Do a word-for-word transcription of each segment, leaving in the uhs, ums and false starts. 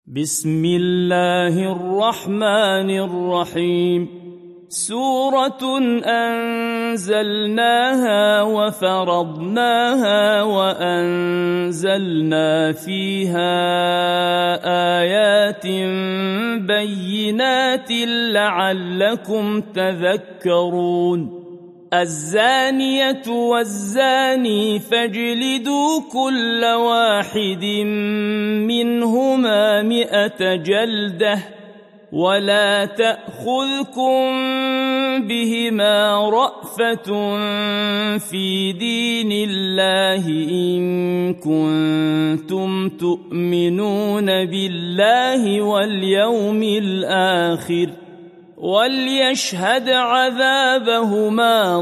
بسم الله الرحمن الرحيم. سورة أنزلناها وفرضناها وأنزلنا فيها آيات بينات لعلكم تذكرون. الزانية والزاني فاجلدوا كل واحد منهما مئة جلدة ولا تأخذكم بهما رأفة في دين الله إن كنتم تؤمنون بالله واليوم الآخر وليشهد عذابهما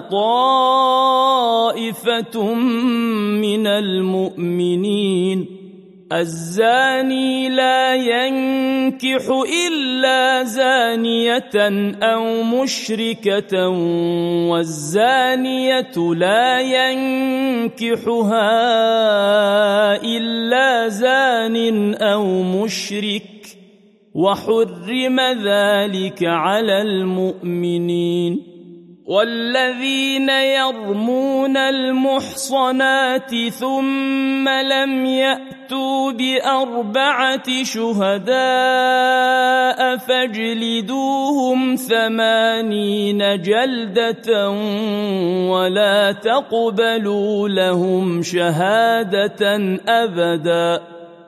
طائفة من المؤمنين. الزاني لا ينكح إلا زانية أو مشركة والزانية لا ينكحها إلا زان أو مشرك وحرم ذلك على المؤمنين. والذين يرمون المحصنات ثم لم يأتوا بأربعة شهداء فاجلدوهم ثمانين جلدة ولا تقبلوا لهم شهادة أبدا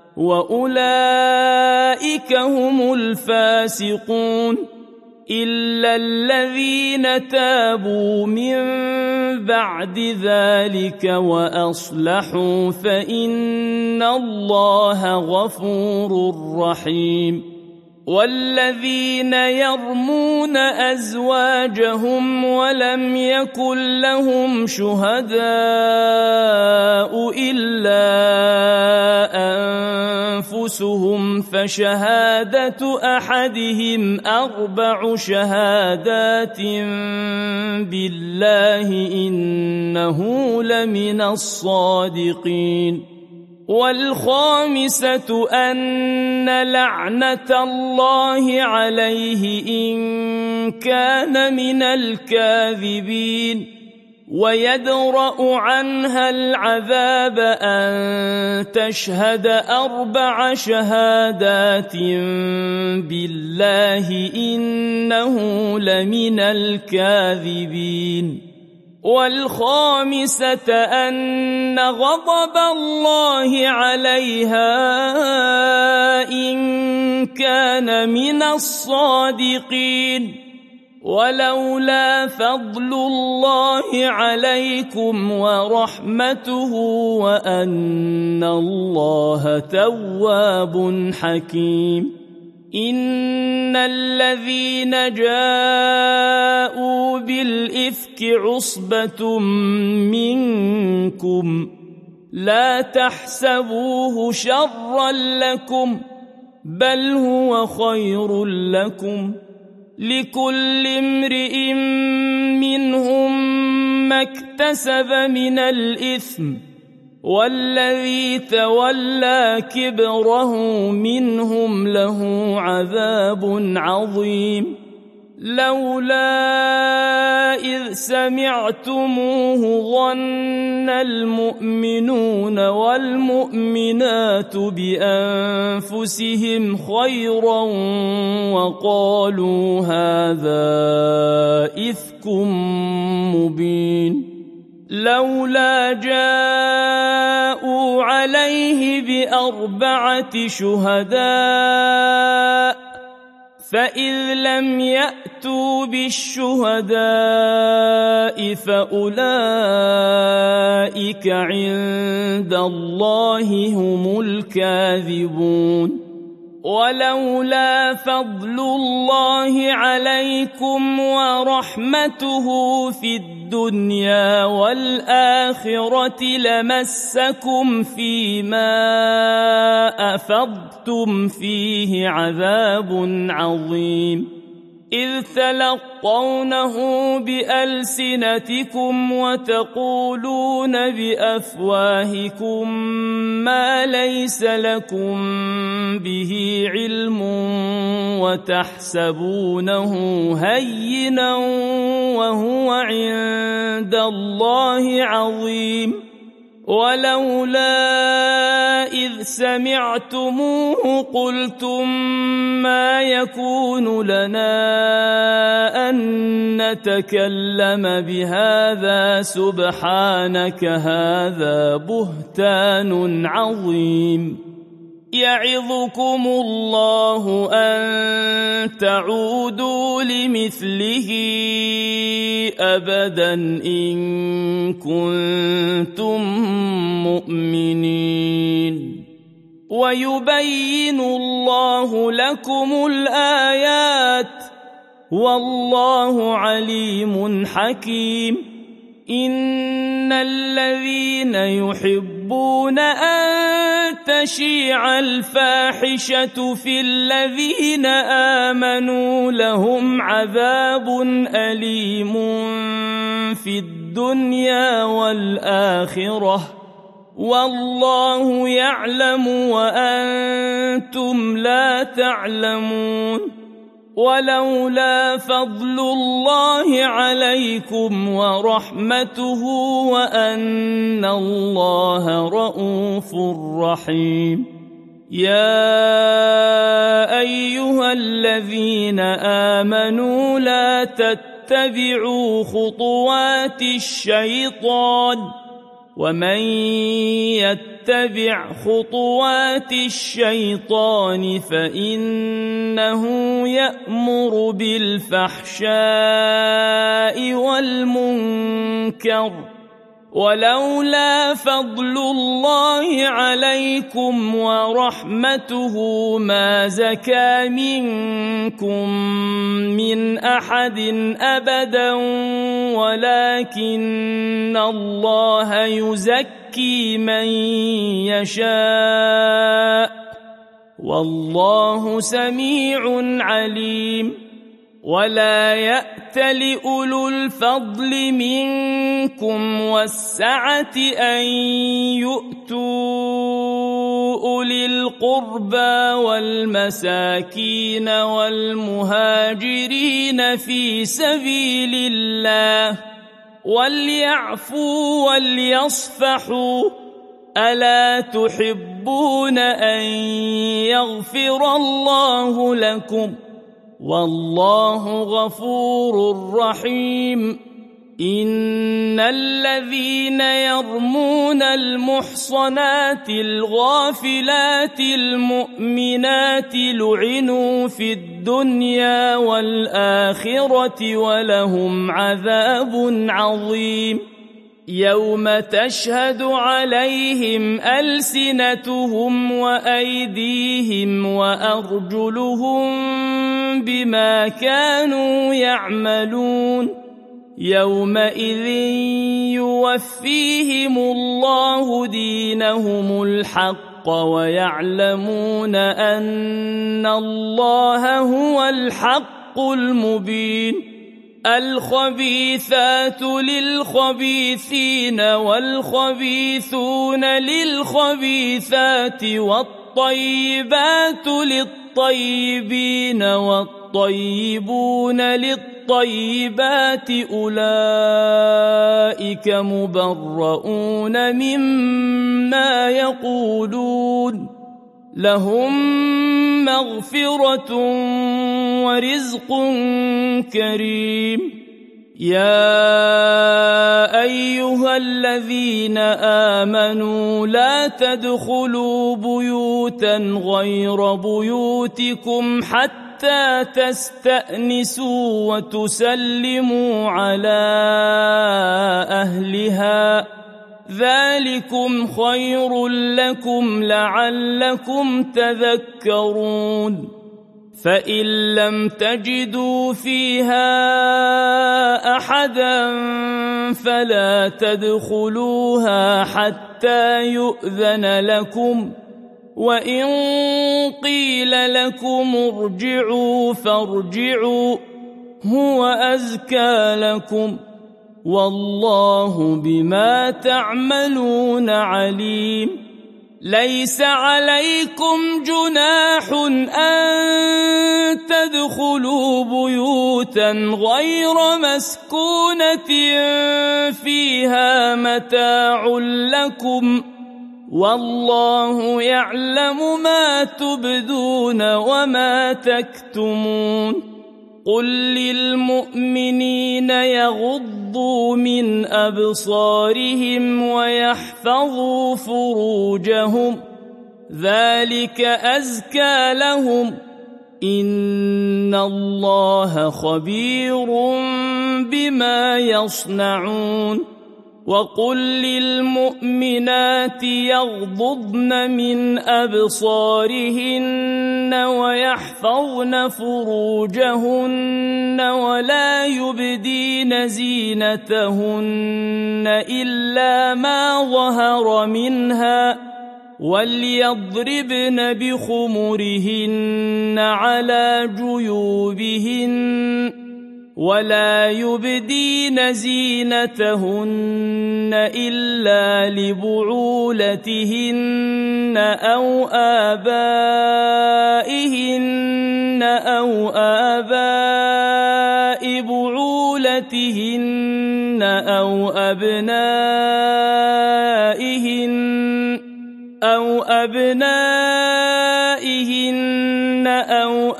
وأولئك هم الفاسقون إلا الذين تابوا من بعد ذلك وأصلحوا فإن الله غفور رحيم. والذين يرمون أزواجهم ولم يكن لهم شهداء إلا أنفسهم فشهادة أحدهم أربع شهادات بالله إنه لمن الصادقين. والخامسة أن لعنة الله عليه إن كان من الكاذبين ويدرأ عنها العذاب أن تشهد أربع شهادات بالله إنه لمن الكاذبين. والخامسة أن غضب الله عليها إن كان من الصادقين. ولولا فضل الله عليكم ورحمته وأن الله تواب حكيم. إن الذين جاءوا بالإفك عصبة منكم لا تحسبوه شرا لكم بل هو خير لكم لكل امرئ منهم ما اكتسب من الإثم والذي تولى كبره منهم له عذاب عظيم. لولا إذ سمعتموه ظن المؤمنون والمؤمنات بأنفسهم خيرا وقالوا هذا إفك مبين. لولا جاءوا عليه بأربعة شهداء فإذ لم يأتوا بالشهداء فأولئك عند الله هم الكاذبون. ولولا فضل الله عليكم ورحمته في الدنيا والآخرة لمسكم فيما أفضتم فيه عذاب عظيم. إذ تلقونه بألسنتكم وتقولون بأفواهكم ما ليس لكم به علم وتحسبونه هينا وهو عند الله عظيم ولولا إذ سمعتموه قلتم ما يكون لنا أن نتكلم بهذا سبحانك هذا بهتان عظيم يعظكم الله أن تعودوا لمثله أبدا إن كنتم مؤمنين ويبين الله لكم الآيات والله عليم حكيم إن الذين يحبون أن تشيع الفاحشة في الذين آمنوا لهم عذاب أليم في الدنيا والآخرة والله يعلم وأنتم لا تعلمون ولولا فضل الله عليكم ورحمته وأن الله رءوف رحيم يا أيها الذين آمنوا لا تتبعوا خطوات الشيطان ومن يتبع خطوات الشيطان فإنه يأمر بالفحشاء والمنكر ولولا فضل الله عليكم ورحمته ما زكى منكم من أحد أبدا ولكن الله يزكي من يشاء والله سميع عليم ولا يأتل أولو الفضل منكم والسعة أن يؤتوا أولي القربى والمساكين والمهاجرين في سبيل الله وليعفوا وليصفحوا ألا تحبون أن يغفر الله لكم والله غفور رحيم إن الذين يرمون المحصنات الغافلات المؤمنات لعنوا في الدنيا والآخرة ولهم عذاب عظيم يوم تشهد عليهم ألسنتهم وأيديهم وأرجلهم بما كانوا يعملون يومئذ يوفيهم الله دينهم الحق ويعلمون أن الله هو الحق المبين الخبيثات للخبيثين والخبيثون للخبيثات والطيبات للطيبين والطيبون للطيبات أولئك مبرؤون مما يقولون لهم مغفرة ورزق كريم يا أيها الذين آمنوا لا تدخلوا بيوتا غير بيوتكم حتى تستأنسوا وتسلموا على أهلها ذلكم خير لكم لعلكم تذكرون فإن لم تجدوا فيها أحدا فلا تدخلوها حتى يؤذن لكم وإن قيل لكم ارجعوا فارجعوا هو أزكى لكم والله بما تعملون عليم ليس عليكم جناح أن تدخلوا بيوتا غير مسكونة فيها متاع لكم والله يعلم ما تبدون وما تكتمون قل للمؤمنين يغضوا من أبصارهم ويحفظوا فروجهم ذلك أزكى لهم إن الله خبير بما يصنعون وقل للمؤمنات يغضضن من أبصارهن ويحفظن فروجهن ولا يبدين زينتهن إلا ما ظهر منها وليضربن بخمرهن على جيوبهن ولا يبدين زينتهن إلا لبعولتهن أو آبائهن أو آباء بعولتهن أو أبنائهن أو أبنائهن أو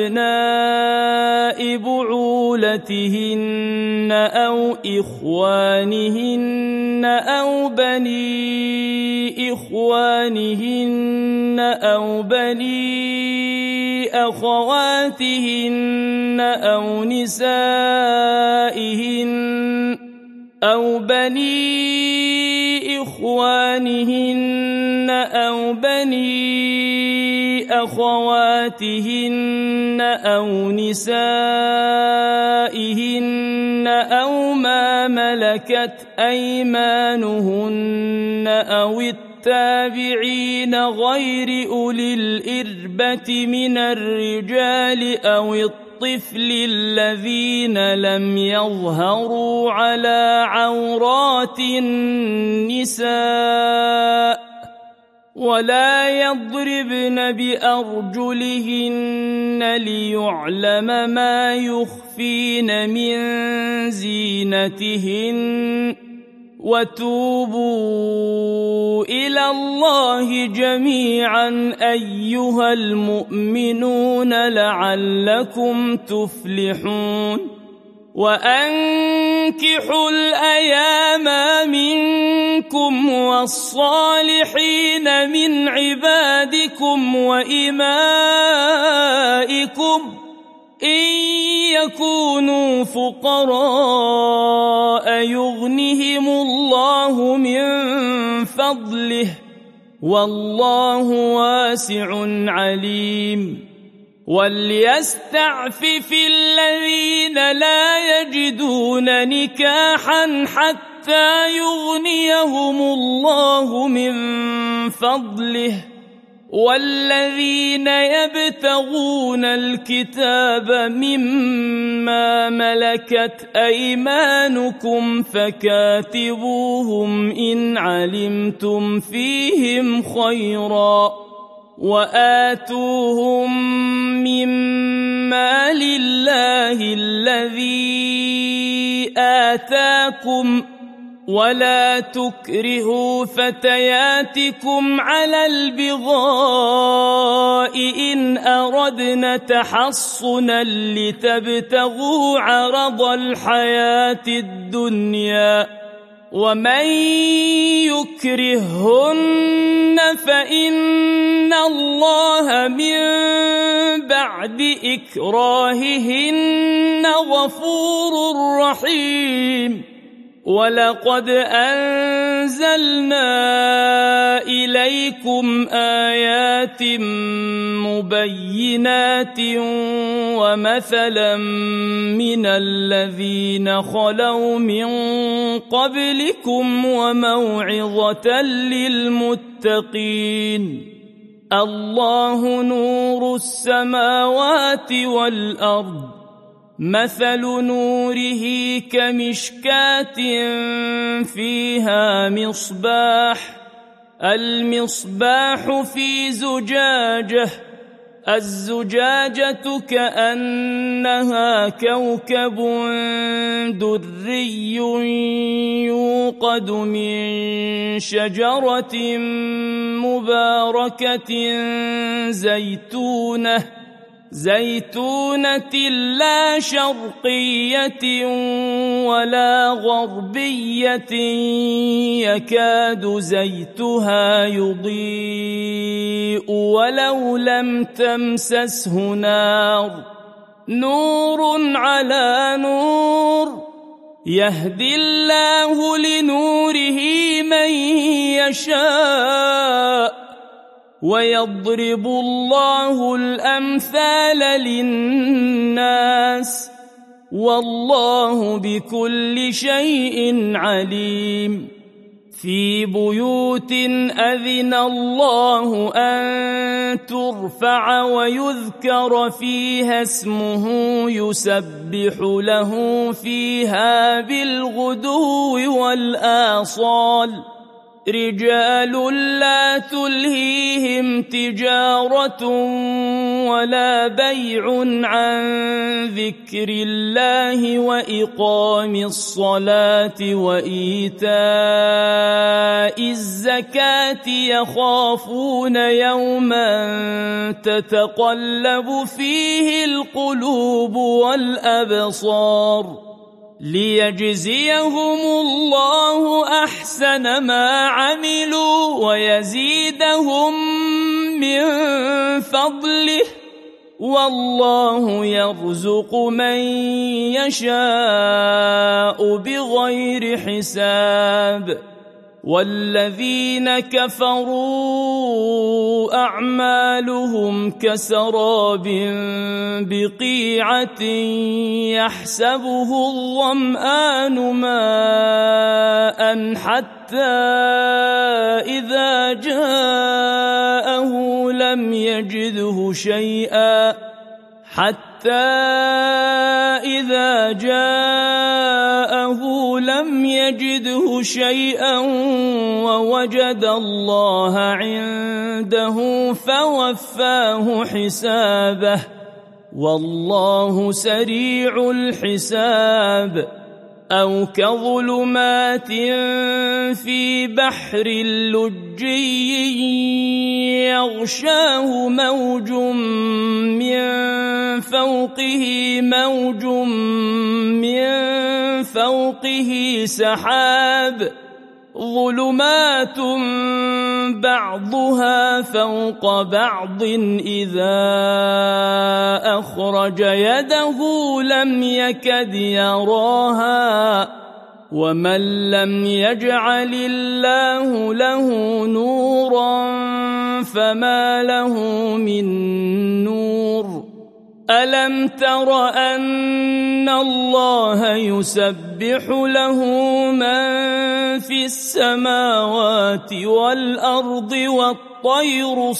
أبناء بعولتهن أو إخوانهن أو بني إخوانهن أو بني أخواتهن أو نسائهن أو بني إخوانهن أو بني أخواتهن أو نسائهن أو ما ملكت أيمانهن أو التابعين غير أولي الإربة من الرجال أو الطفل الذين لم يظهروا على عورات النساء ولا يضربن بأرجلهن ليعلم ما يخفين من زينتهن وتوبوا إلى الله جميعا أيها المؤمنون لعلكم تفلحون وأنكحوا الأيام منكم والصالحين من عبادكم وإمائكم إن يكونوا فقراء يغنهم الله من فضله والله واسع عليم وليستعفف الذين لا يجدون نكاحا حتى يغنيهم الله من فضله والذين يبتغون الكتاب مما ملكت أيمانكم فكاتبوهم إن علمتم فيهم خيرا وآتوهم مما لله الذي آتاكم ولا تكرهوا فتياتكم على البغاء إن أردنا تحصنا لتبتغوا عرض الحياة الدنيا ومن يكرههن فإن الله من بعد إكراههن غفور رحيم ولقد أنزلنا إليكم آيات مبينات ومثلا من الذين خلوا من قبلكم وموعظة للمتقين الله نور السماوات والأرض مثل نوره كمشكاة فيها مصباح المصباح في زجاجة الزجاجة كأنها كوكب دري يوقد من شجرة مباركة زيتونة زيتونة لا شرقية ولا غربية يكاد زيتها يضيء ولو لم تمسسه نار نور على نور يهدي الله لنوره من يشاء ويضرب الله الأمثال للناس والله بكل شيء عليم في بيوت أذن الله أن ترفع ويذكر فيها اسمه يسبح له فيها بالغدو والآصال رجال لا تلهيهم تجارة ولا بيع عن ذكر الله وإقام الصلاة وإيتاء الزكاة يخافون يوما تتقلب فيه القلوب والأبصار ليجزيهم الله أحسن ما عملوا ويزيدهم من فضله والله يرزق من يشاء بغير حساب والذين كفروا أعمالهم كسراب بقيعة يحسبه الظمآن ماء حتى إذا جاءه لم يجده شيئا حتى إذا جاءه لم يجده شيئا ووجد الله عنده فوفاه حسابه والله سريع الحساب أو كظلمات في بحر لجي يغشاه موج من فوقه موج من فوقه سحاب ظلمات بعضها فوق بعض إذا أخرج يده لم يكد يراها ومن لم يجعل الله له نورا فما له من نور ألم تر أن الله يسبح له من في السماوات والأرض والطير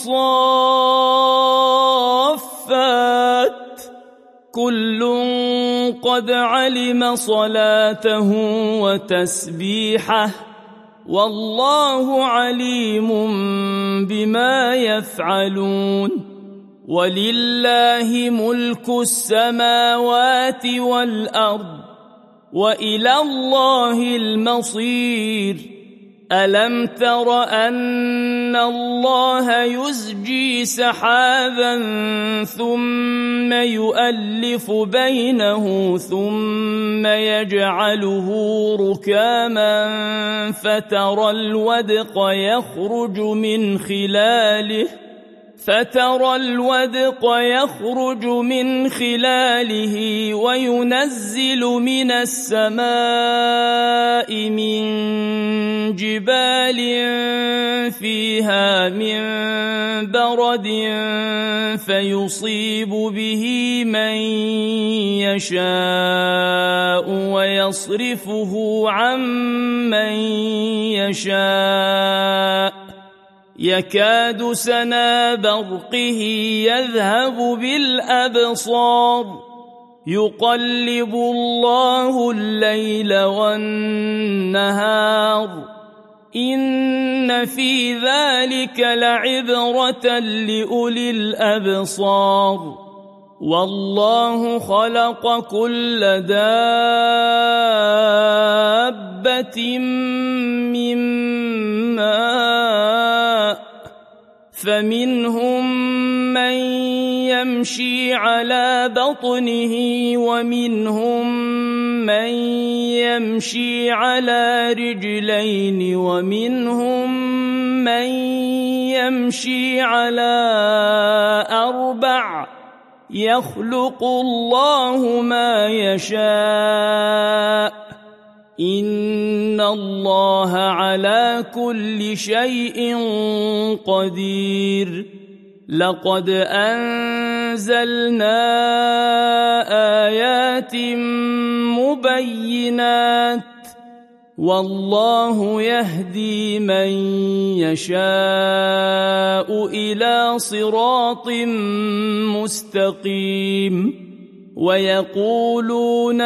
صافات كل قد علم صلاته وتسبيحه والله عليم بما يفعلون ولله ملك السماوات والأرض وإلى الله المصير ألم تر أن الله يزجي سحابا ثم يؤلف بينه ثم يجعله ركاما فترى الودق يخرج من خلاله فترى الودق يخرج من خلاله وينزل من السماء من جبال فيها من برد فيصيب به من يشاء ويصرفه عن من يشاء يكاد سنا برقه يذهب بالأبصار يقلب الله الليل والنهار إن في ذلك لعبرة لأولي الأبصار والله خلق كل دابة من ماء فمنهم من يمشي على بطنه ومنهم من يمشي على رجلين ومنهم من يمشي على أربع يخلق الله ما يشاء إن الله على كل شيء قدير لقد أنزلنا آيات مبينات والله يهدي من يشاء إلى صراط مستقيم ويقولون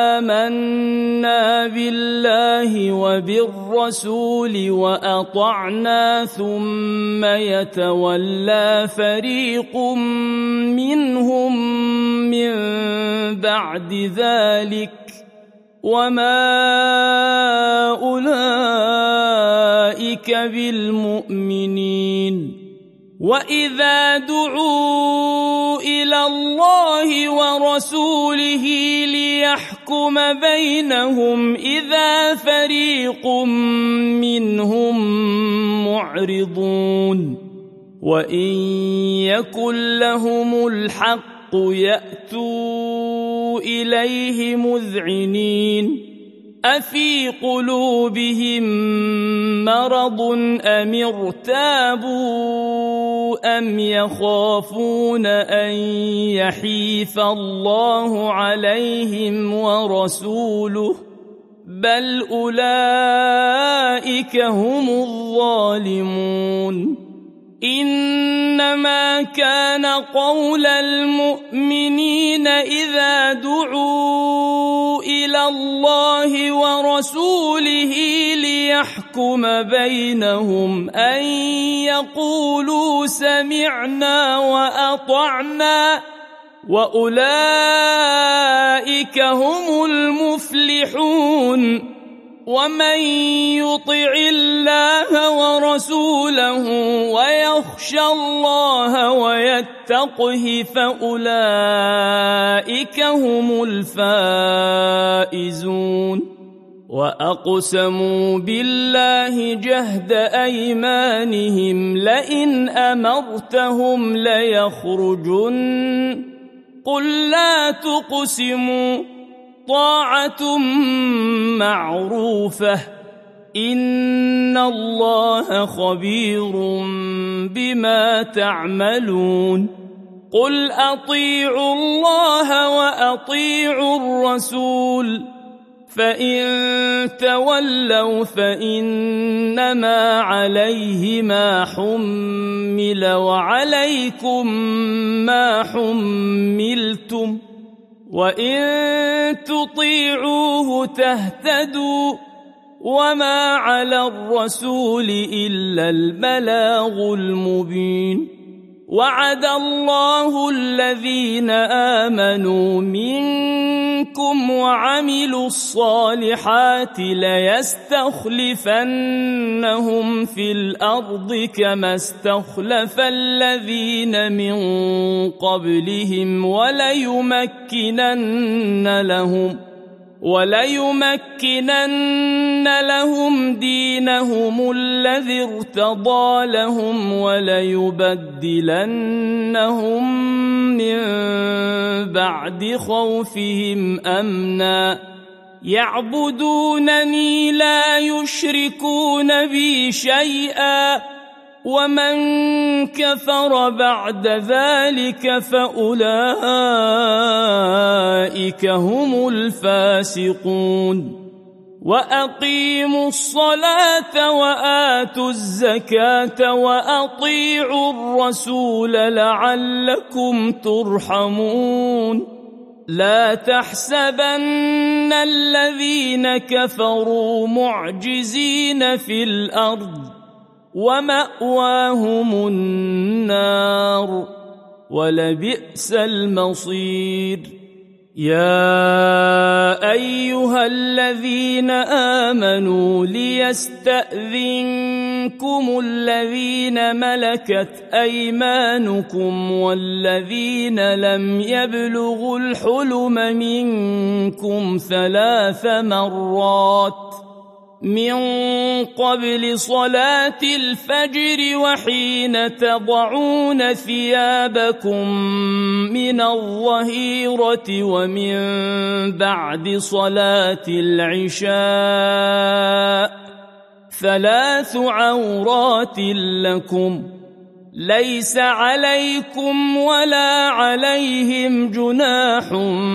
آمنا بالله وبالرسول وأطعنا ثم يتولى فريق منهم من بعد ذلك وما أولئك بالمؤمنين وإذا دعوا إلى الله ورسوله ليحكم بينهم إذا فريق منهم معرضون وإن يكن لهم الحق يأتوا إليه مذعنين أفي قلوبهم مرض أم ارتابوا أم يخافون أن يحيف الله عليهم ورسوله بل أولئك هم الظالمون إنما كان قول المؤمنين إذا دعوا إلى الله ورسوله ليحكم بينهم أن يقولوا سمعنا وأطعنا وأولئك هم المفلحون ومن يطع الله ورسوله ويخشى الله ويتقه فأولئك هم الفائزون وأقسموا بالله جهد أيمانهم لئن أمرتهم ليخرجن قل لا تقسموا طاعة معروفة إن الله خبير بما تعملون قل أطيعوا الله وأطيعوا الرسول فإن تولوا فإنما عليه ما حمل وعليكم ما حملتم وإن تطيعوه تهتدوا وما على الرسول إلا البلاغ المبين وعد الله الذين آمنوا منكم وعملوا الصالحات ليستخلفنهم في الأرض كما استخلف الذين من قبلهم وليمكنن لهم وليمكنن لهم دينهم الذي ارتضى لهم وليبدلنهم من بعد خوفهم أمنا يعبدونني لا يشركون بي شيئا ومن كفر بعد ذلك فأولئك هم الفاسقون وأقيموا الصلاة وآتوا الزكاة وأطيعوا الرسول لعلكم ترحمون لا تحسبن الذين كفروا معجزين في الأرض ومأواهم النار ولبئس المصير يا أيها الذين آمنوا ليستأذنكم الذين ملكت أيمانكم والذين لم يبلغوا الحلم منكم ثلاث مرات من قبل صلاة الفجر وحين تضعون ثيابكم من الظهيرة ومن بعد صلاة العشاء ثلاث عورات لكم ليس عليكم ولا عليهم جناح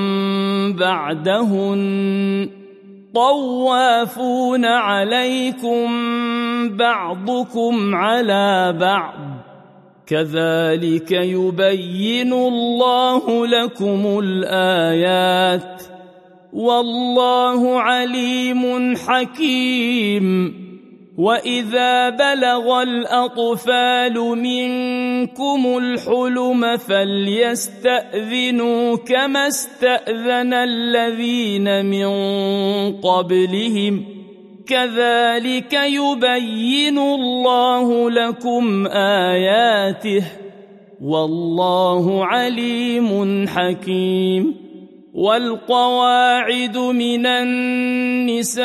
بعدهن طوافون عليكم بعضكم على بعض كذلك يبين الله لكم الآيات والله عليم حكيم وإذا بلغ الأطفال منكم الحلم فليستأذنوا كما استأذن الذين من قبلهم كذلك يبين الله لكم آياته والله عليم حكيم والقواعد من النساء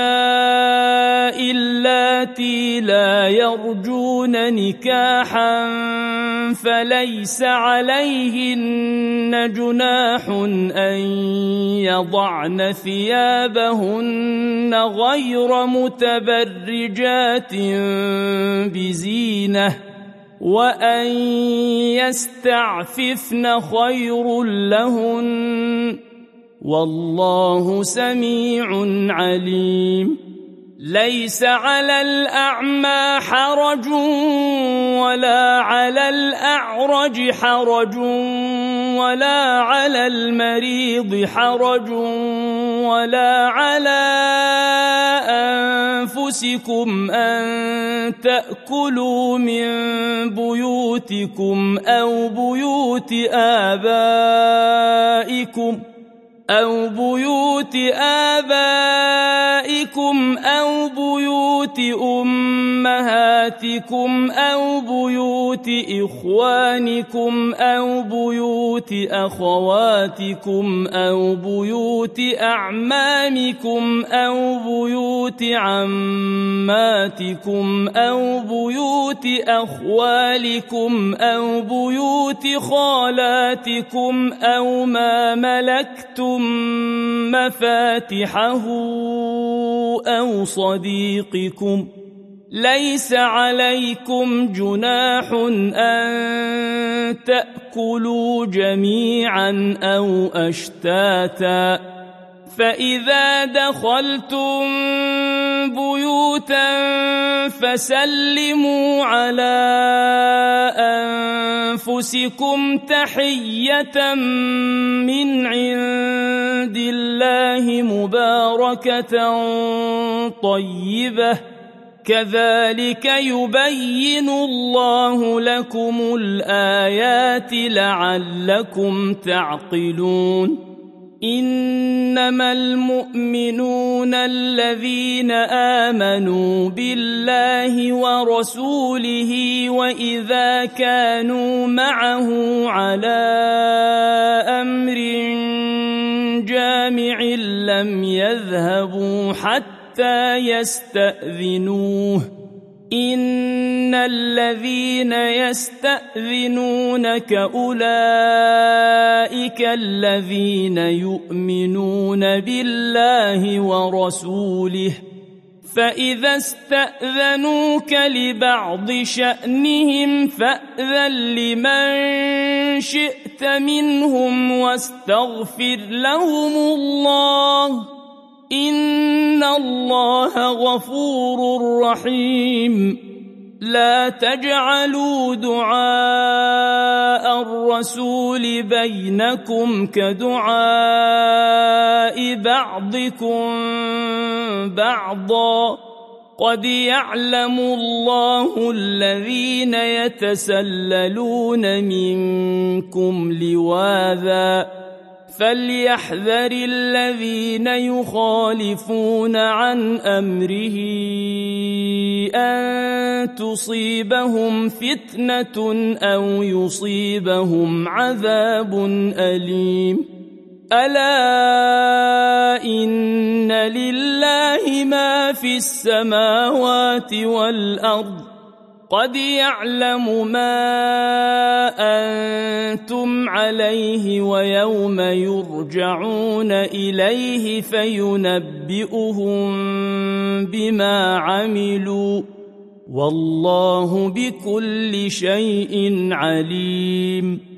اللاتي لا يرجون نكاحا فليس عليهن جناح أن يضعن ثيابهن غير متبرجات بزينة وأن يستعففن خير لهن والله سميع عليم ليس على الأعمى حرج ولا على الأعرج حرج ولا على المريض حرج ولا على أنفسكم أن تأكلوا من بيوتكم أو بيوت آبائكم أو بيوت آبائكم أو بيوت أمهاتكم أو بيوت إخوانكم أو بيوت أخواتكم أو بيوت أعمامكم أو بيوت عماتكم أو بيوت أخوالكم أو بيوت خالاتكم أو ما ملكتم مفاتحه أو صديقكم ليس عليكم جناح أن تأكلوا جميعا أو أشتاتا فإذا دخلتم بيوتا فسلموا على أنفسكم تحية من عند الله مباركة طيبة كذلك يبين الله لكم الآيات لعلكم تعقلون إنما المؤمنون الذين آمنوا بالله ورسوله وإذا كانوا معه على أمر جامع لم يذهبوا حتى يستأذنوه إن الذين يستأذنونك أولئك الذين يؤمنون بالله ورسوله فإذا استأذنوك لبعض شأنهم فأذن لمن شئت منهم واستغفر لهم الله إن الله غفور رحيم لا تجعلوا دعاء الرسول بينكم كدعاء بعضكم بعضا قد يعلم الله الذين يتسللون منكم لواذا فليحذر الذين يخالفون عن أمره أن تصيبهم فتنة أو يصيبهم عذاب أليم ألا إن لله ما في السماوات والأرض قد يعلم ما أنتم عليه ويوم يرجعون إليه فينبئهم بما عملوا والله بكل شيء عليم.